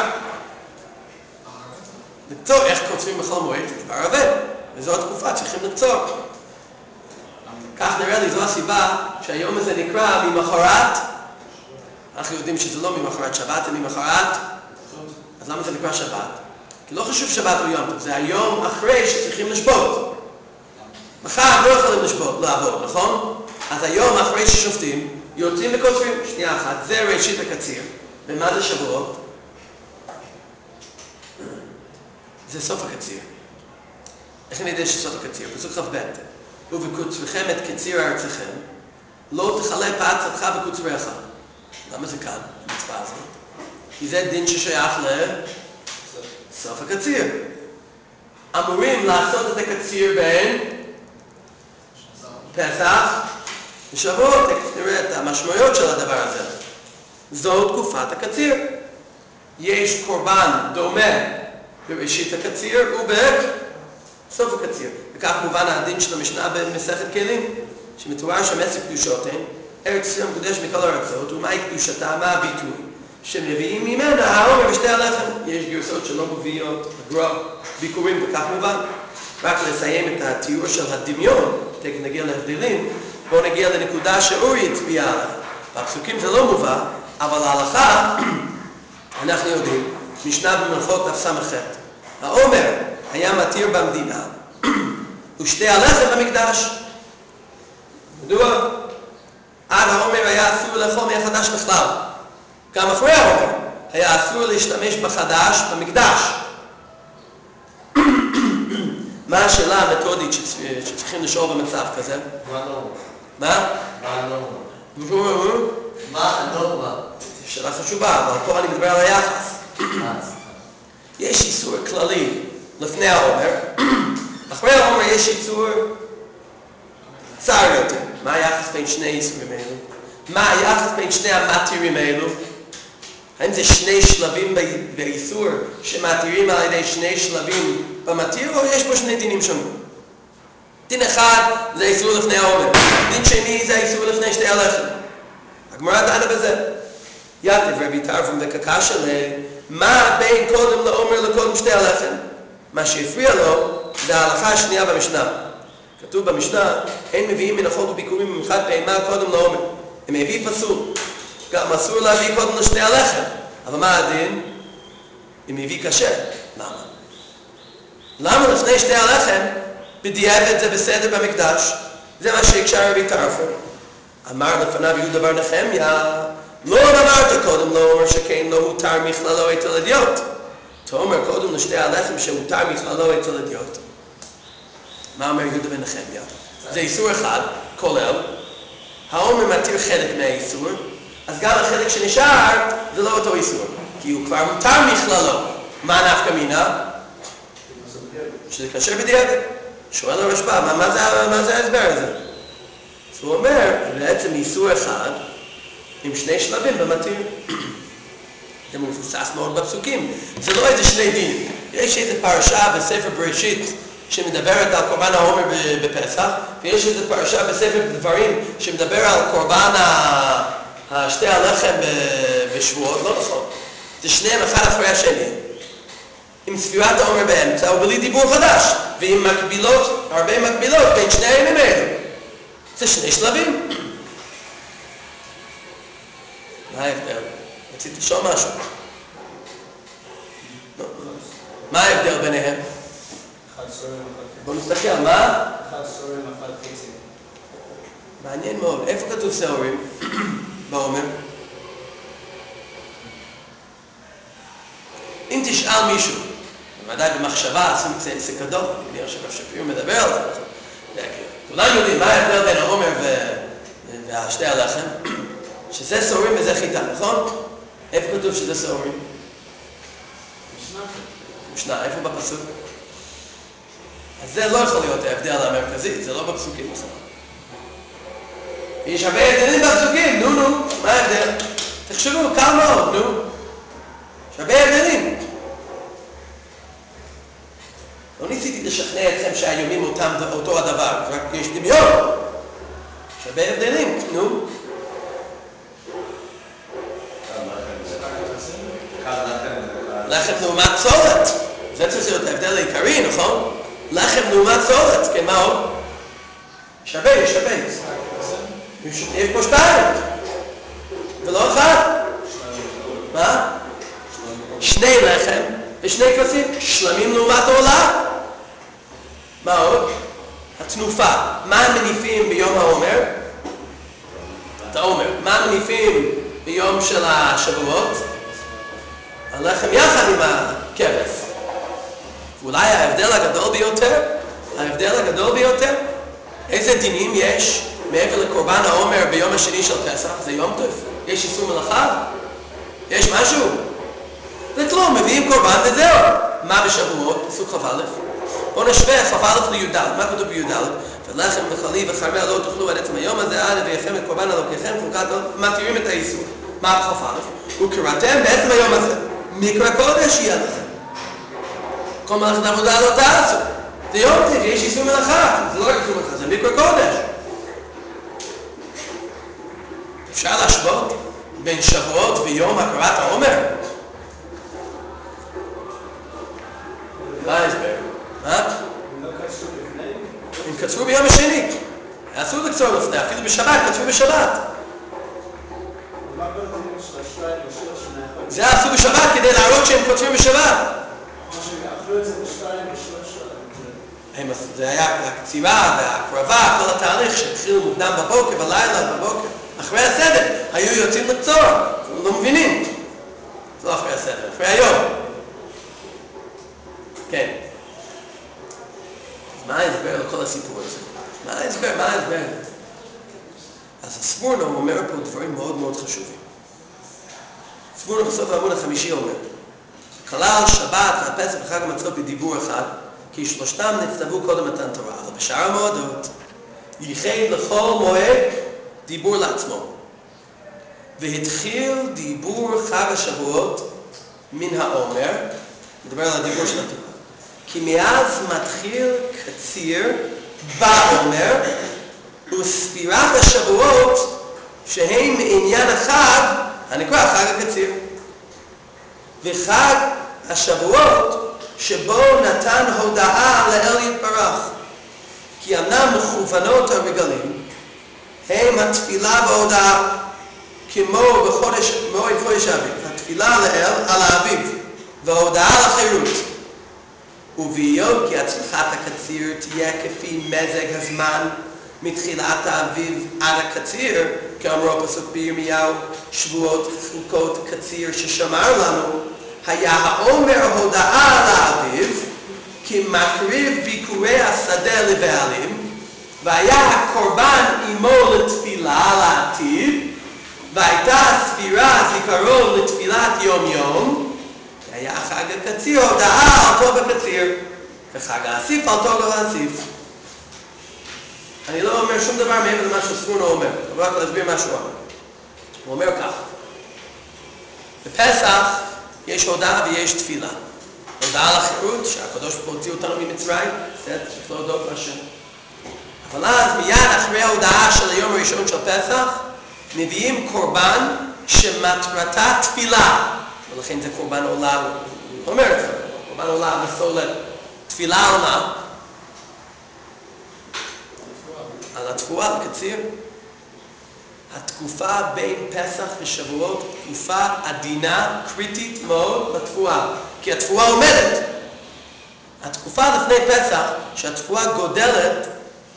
לקצור. איך קוצרים בכל מועד? זה דבר עובד. וזו התקופה, צריכים לקצור. כך נראה לי, זו הסיבה שהיום הזה נקרא ממחרת. אנחנו יודעים שזה לא ממחרת שבת, זה ממחרת. אז למה זה נקרא שבת? כי לא חשוב שבת או יום טוב, זה היום אחרי שצריכים לשבות. מחר לא יכולים לשבות, לעבוד, נכון? אז היום אחרי ששופטים, יוצאים וקוצרים. שנייה אחת, זה ראשית הקציר. ומה זה שבועות? זה סוף הקציר. איך אני יודע שסוף הקציר? פסוק כ"ב. ובקוצריכם את קציר ארצכם, לא תכלה פאת שדך בקוצריך. למה זה כאן, המצווה הזאת? כי זה דין ששייך לסוף הקציר. אמורים לעשות את הקציר בין פסח ושבועות. נראה את המשמעויות של הדבר הזה. זו תקופת הקציר. יש קורבן דומה בראשית הקציר ובסוף הקציר. וכך מובן הדין של המשנה במסכת כלים, שמתואר שמסך קדושות הן, ארץ ישראל מקודש מכל הארצות, ומהי קדושתה? מה הביטוי? שמביאים ממנה העומר ושתי הלחם. יש גרסות שלא מביאות בגרוע ביקורים, וכך מובן. רק לסיים את התיאור של הדמיון, תכף נגיע להבדלים, בואו נגיע לנקודה שאורי הצביע עליה. בפסוקים זה לא מובא, אבל ההלכה, אנחנו יודעים, משנה במלכות דף ס"ח. העומר היה מתיר במדינה, ושתי הלחם במקדש. מדוע? עד העומר היה אסור לאכול מהחדש בכלל. גם אחרי העומר היה אסור להשתמש בחדש במקדש. מה השאלה המתודית שצריכים לשאול במצב כזה? מה הנורמה? מה? מה הנורמה? מה הנורמה? זו שאלה חשובה, אבל פה אני מדבר על היחס. יש איסור כללי לפני העומר, אחרי העומר יש איסור צר יותר. מה היחס בין שני איסורים האלו? מה היחס בין שני המתירים האלו? האם זה שני שלבים באיסור שמתירים על ידי שני שלבים במתיר, או יש פה שני דינים שונים? דין אחד זה איסור לפני העומר, דין שני זה איסור לפני שתי הלחם. הגמרא דנה בזה. יתיב רבי טרפון וקקש עליה, מה בין קודם לעומר לקודם שתי הלחם? מה שהפריע לו זה ההלכה השנייה במשנה. כתוב במשנה, אין מביאים מנחות וביקורים ממחת בהמה קודם לעומר. הם מביא פסול. גם אסור להביא קודם לשתי הלחם. אבל מה הדין? אם מביא כשר. למה? למה לפני שתי הלחם בדיעבד זה בסדר במקדש? זה מה שהקשה רבי טרפון. אמר לפניו יהודה בר נחמיה, לא אמרת קודם לעומר שכן לא הותר מכללו אצל הדיוט. תאמר קודם לשתי הלחם שהותר מכללו אצל הדיוט. מה אומר יהודה בן נחמיה? זה איסור אחד, כולל. העומר מתיר חלק מהאיסור, אז גם החלק שנשאר זה לא אותו איסור, כי הוא כבר מותר מכללו. מה נפקא מינה? שזה כשר בדיעבד. שואל הרשב"א, מה, מה, זה, מה זה ההסבר הזה? אז הוא אומר, בעצם איסור אחד עם שני שלבים במתיר. זה מבוסס מאוד בפסוקים. זה לא איזה שני דינים. יש איזו פרשה בספר בראשית שמדברת על קורבן העומר בפסח, ויש איזו פרשה בספר דברים שמדבר על קורבן שתי הלחם בשבועות. לא נכון. זה שניהם אחד אחרי השני. עם ספירת העומר באמצע ובלי דיבור חדש, ועם מקבילות, הרבה מקבילות בין שני הימים האלו. זה שני שלבים. מה ההבדל? רציתי לשאול משהו. מה ההבדל ביניהם? אחד סורם, אחד חצי. בואו נסתכל, מה? אחד סורם, אחד חצי. מעניין מאוד. איפה כתוב שעורים? בעומר? אם תשאל מישהו, בוודאי במחשבה, עושים סקדון, אני מניח שרב שפיר מדבר על זה. כולם יודעים מה ההבדל בין העומר והשתי הלחם? שזה שעורים וזה חיטה, נכון? איפה כתוב שזה שעורים? משנה. משנה, איפה בפסוק? אז זה לא יכול להיות ההבדל המרכזי, זה לא בפסוקים בכלל. יש הרבה הבדלים בפסוקים, נו נו, מה ההבדל? תחשבו, קל מאוד, נו. יש הרבה הבדלים. לא ניסיתי לשכנע אתכם שהיומים אותם, אותו הדבר, רק יש דמיון. יש הרבה הבדלים, נו. לחם לעומת צולת. זה צריך להיות ההבדל העיקרי, נכון? לחם לעומת צולת, כן, מה עוד? יש הרבה, יש הרבה. יש פה שתיים. ולא אחד. מה? שני לחם ושני כבשים. שלמים לעומת עולה. מה עוד? התנופה. מה מניפים ביום העומר? את העומר. מה מניפים ביום של השבועות? הלחם יחד עם הכבש. ואולי ההבדל הגדול ביותר, ההבדל הגדול ביותר, איזה דינים יש מעבר לקורבן העומר ביום השני של פסח? זה יום טוב. יש איסור מלאכה? יש משהו? זה כלום, מביאים קורבן וזהו. מה בשבועות? פסוק כ"א. בואו נשווה כ"א לי"ד. מה כתוב בי"ד? ולחם וחלי וחרמל לא תאכלו עד עצם היום הזה עד אביכם את קורבן אלוקיכם, מתירים את האיסור. מה בכ"א? וקראתם בעצם היום הזה. מקרא קודש יהיה לכם. כל מלאכת עבודה לא תעשו. זה יום טוב, יש איסור מלאכה. זה לא רק איסור מלאכה, זה מקרא קודש. אפשר להשוות בין שבועות ויום הכרת העומר? מה ההסבר? מה? הם קצרו ביום השני. אסור לקצור לפני, אפילו בשבת, קצרו בשבת. זה אסור בשבת כדי להראות שהם קוצרים בשבת. זה היה הקצירה והקרבה, כל התהליך שהתחילו מוקדם בבוקר, בלילה, בבוקר. אחרי הסדר, היו יוצאים לקצור, לא מבינים. זה לא אחרי הסדר, אחרי היום. כן. אז מה ההסבר לכל הסיפור הזה? מה ההסבר? מה ההסבר? אז הסבורנו אומר פה דברים מאוד מאוד חשובים. סבורנו בסוף העמוד החמישי אומר, כלל שבת והפסח וחג המצות בדיבור אחד, כי שלושתם נכתבו קודם מתן תורה, אבל בשאר המועדות ייחד לכל מועד דיבור לעצמו. והתחיל דיבור חג השבועות מן העומר, מדבר על הדיבור של התורה, כי מאז מתחיל קציר בעומר וספירת השבועות שהם מעניין החג הנקרא חג הקציר. וחג השבועות שבו נתן הודעה לאל יתברך, כי אמנם מכוונות הרגלים הם התפילה בהודעה, כמו בחודש מועד חודש האביב, התפילה לאל על האביב וההודעה לחירות. ובהיות כי הצלחת הקציר תהיה כפי מזג הזמן מתחילת האביב עד הקציר, כאמרו הפסוק בירמיהו, שבועות חוקות קציר ששמר לנו, היה העומר הודעה על האביב כי מקריב ביקורי השדה לבעלים, והיה הקורבן עמו לתפילה לעתיד, והייתה הספירה זיכרון לתפילת יום יום, והיה חג הקציר הודעה על טוב הקציר, וחג האסיף על טוב האסיף. אני לא אומר שום דבר מעבר למה שספורנו אומר, אבל רק להסביר מה שהוא אומר. הוא אומר כך, בפסח יש הודעה ויש תפילה. הודעה על החירות, שהקדוש ברוך הוא הוציא אותנו ממצרים, זה צריך להודות להשם. אבל אז מיד אחרי ההודעה של היום הראשון של פסח, מביאים קורבן שמטרתה תפילה. ולכן זה קורבן עולה, הוא אומר את זה, קורבן עולה מסולת. תפילה על מה? על התבואה, לקציר. התקופה בין פסח ושבועות, תקופה עדינה, קריטית מאוד לתבואה. כי התבואה עומדת. התקופה לפני פסח, שהתבואה גודלת,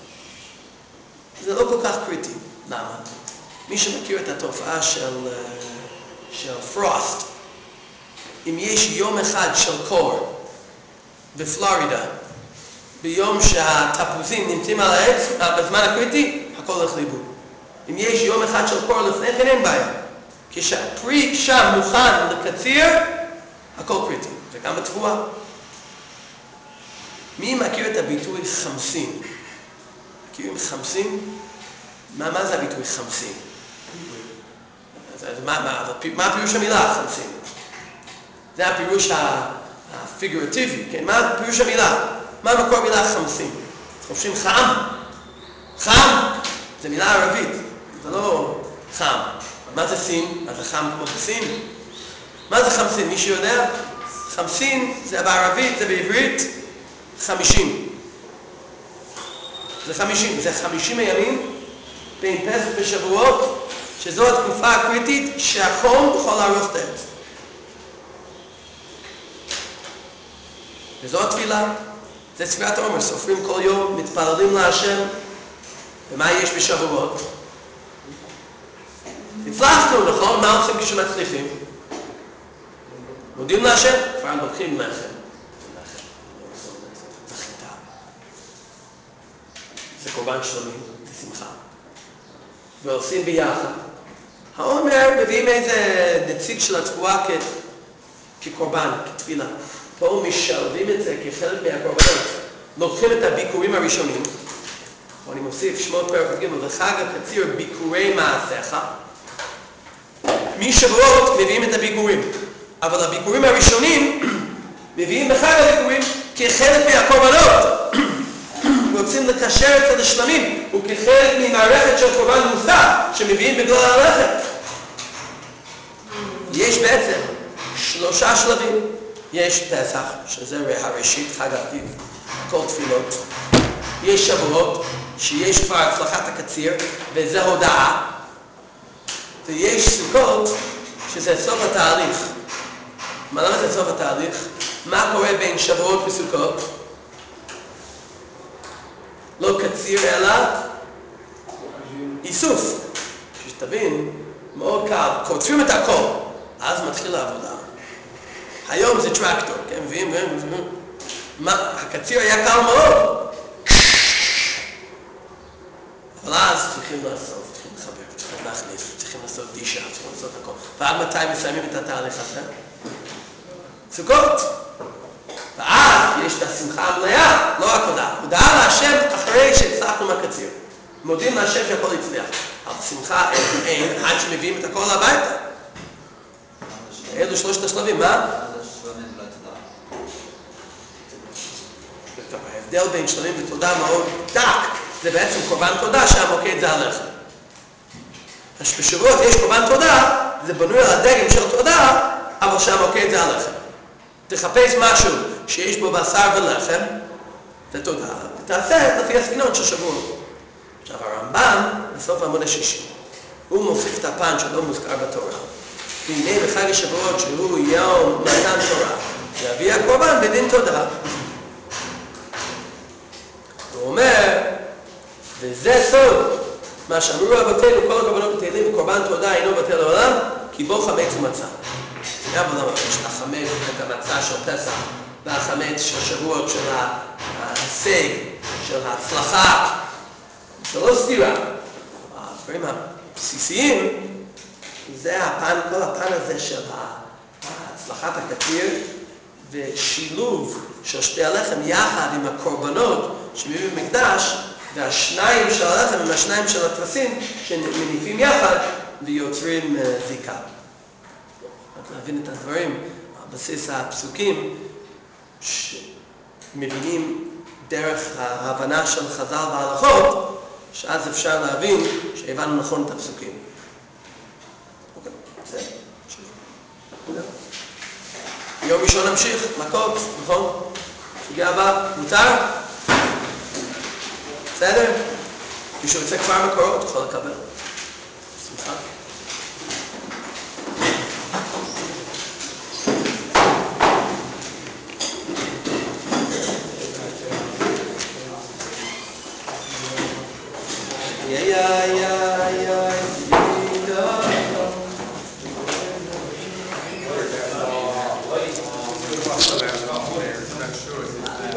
זה לא כל כך קריטי. למה? מי שמכיר את התופעה של, של פרוסט, אם יש יום אחד של קור בפלורידה, ביום שהתפוזים נמצאים על העץ, בזמן הקריטי, הכל הולך לאיבוד. אם יש יום אחד של קור לפני כן, אין בעיה. כשהפרי שם מוכן לקציר, הכל קריטי. וגם בתבואה. מי מכיר את הביטוי חמסין? מכירים חמסין? מה, מה זה הביטוי חמסין? מה, מה, מה הפירוש המילה חמסין? זה הפירוש הפיגורטיבי, כן? מה פירוש המילה? מה מקור המילה חמסין? חופשים חם. חם זה מילה ערבית, זה לא חם. מה זה סין? מה זה חם כמו בסין? מה זה חמסין? מי שיודע? חמסין זה בערבית, זה בעברית חמישים. זה חמישים, זה חמישים הימים בין פסח ושבועות, שזו התקופה הקריטית שהחום יכול להרוס את העץ. וזו התפילה, זה ספירת העומר, סופרים כל יום, מתפללים להשם, ומה יש בשבועות? הצלחנו, נכון? מה עושים כשמצליחים? מודים להשם, כבר לוקחים לחם. זה חיטה. זה קורבן שלמים, זה שמחה. ועושים ביחד. העומר מביאים איזה נציג של התבואה כקורבן, כתפילה. פה משלבים את זה כחלק מהקורבנות. לוקחים את הביקורים הראשונים. אני מוסיף שמות פרק ג' וחג הקציר ביקורי מעשיך. משבועות מביאים את הביקורים. אבל הביקורים הראשונים מביאים בחג הביקורים כחלק מהקורבנות. רוצים לקשר את זה לשלמים, וכחלק ממערכת של קורבן מוסף שמביאים בגלל הלכת. יש בעצם שלושה שלבים. יש פסח, שזה הראשית, חג האביב, כל תפילות. יש שבועות, שיש כבר הצלחת הקציר, וזה הודעה. ויש סוכות, שזה סוף התהליך. מה למה זה סוף התהליך? מה קורה בין שבועות וסוכות? לא קציר אלא איסוף. שתבין, מאוד קל, קוצרים את הכל, אז מתחיל העבודה. היום זה טרקטור, כן, מביאים, מה, הקציר היה קל מאוד. אבל אז צריכים לאסוף, צריכים לחבר, צריכים להכניס, צריכים לעשות דישה, צריכים לעשות הכל. ועד מתי מסיימים את התהליך הזה? סוכות. ואז יש את השמחה המלאה, לא רק הודעה. הודעה להשם אחרי שהצלחנו מהקציר. מודים להשם שהכל הצליח. אבל שמחה אין, אין, עד שמביאים את הכל הביתה. אלו שלושת השלבים, מה? ההבדל בין שלבים ותודה מאוד דק, זה בעצם קורבן תודה שהמוקד זה הלחם. בשבועות יש קורבן תודה, זה בנוי על הדגם של תודה, אבל שהמוקד זה הלחם. תחפש משהו שיש בו בשר ולחם, זה תודה, ותעשה לפי הסגנון של שבועות. עכשיו הרמב"ם, בסוף העמוד השישי, הוא מוסיף את הפן שלא מוזכר בתורה. והנה בחג השבועות שהוא יום מתן תורה, להביא הקורבן בדין תודה. הוא אומר, וזה סוד, מה שאמרו רבותינו, כל הקורבנות בתהילים, קורבן תודה אינו בטל לעולם, כי בו חמץ ומצה. גם למה יש לחמץ את המצה של פסח והחמץ של שבועות של ההישג, של ההצלחה. זה לא סתירה. הדברים הבסיסיים, זה הפן, כל הפן הזה של הצלחת הקטיר ושילוב של שתי הלחם יחד עם הקורבנות שמביאים במקדש, והשניים של הלחם עם השניים של הכבשים שמניפים יחד ויוצרים זיקה. רק להבין את הדברים, על בסיס הפסוקים שמבינים דרך ההבנה של חז"ל וההלכות, שאז אפשר להבין שהבנו נכון את הפסוקים. אוקיי, בסדר. יום ראשון נמשיך, מכות, נכון? סוגיה הבאה, מותר? בסדר? מישהו רוצה כבר מקורות, יכול לקבל. שמחה. יא יא יא יא So that's not clear. That's true.